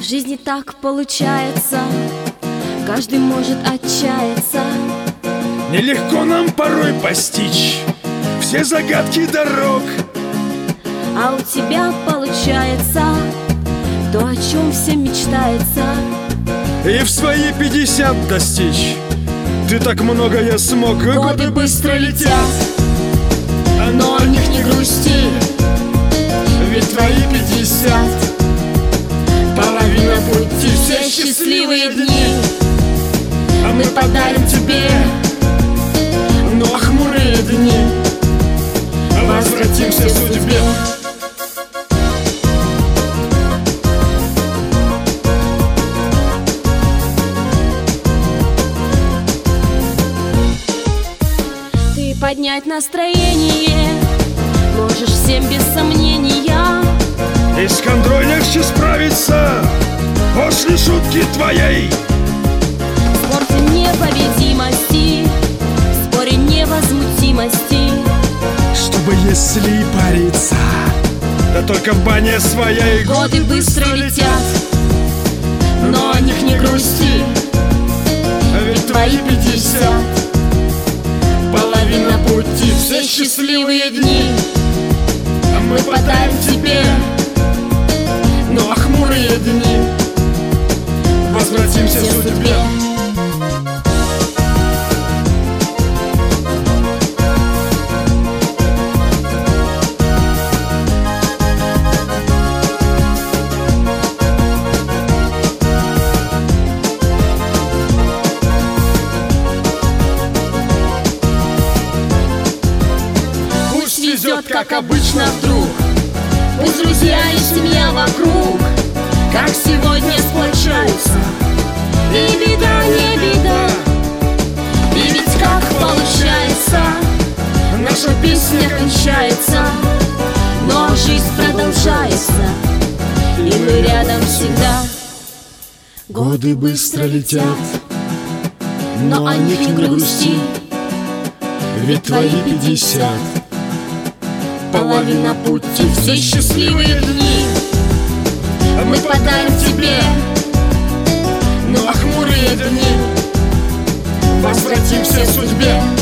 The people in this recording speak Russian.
жизни так получается, каждый может отчаяться. Нелегко нам порой постичь все загадки дорог, а у тебя получается то, о чем всем мечтается. И в свои 50 достичь ты так многое смог. Годы быстро летят, но о них не грусти, ведь твои 50 половина пути. Все счастливые дни мы подарим тебе, но хмурые дни возвратимся к судьбе. Ты поднять настроение можешь всем без сомнения, и с хандрой легче справиться после шутки твоей. В спорте непобедимости, в споре невозмутимости, чтобы если и париться, да только в бане своей. Годы быстро летят, но о них не грусти, ведь твои 50 половина пути. Все счастливые дни мы подарим тебе, но хмурые дни возвратимся к судьбе. Везет, как обычно, вдруг. Пусть друзья и семья вокруг, как сегодня, сплочаются. И беда, не беда, и ведь как получается, наша песня кончается, но жизнь продолжается, и мы рядом всегда. Годы быстро летят, но о них не грусти, ведь твои 50 половина пути. Все счастливые дни мы подарим тебе, но хмурые дни возвратимся к судьбе.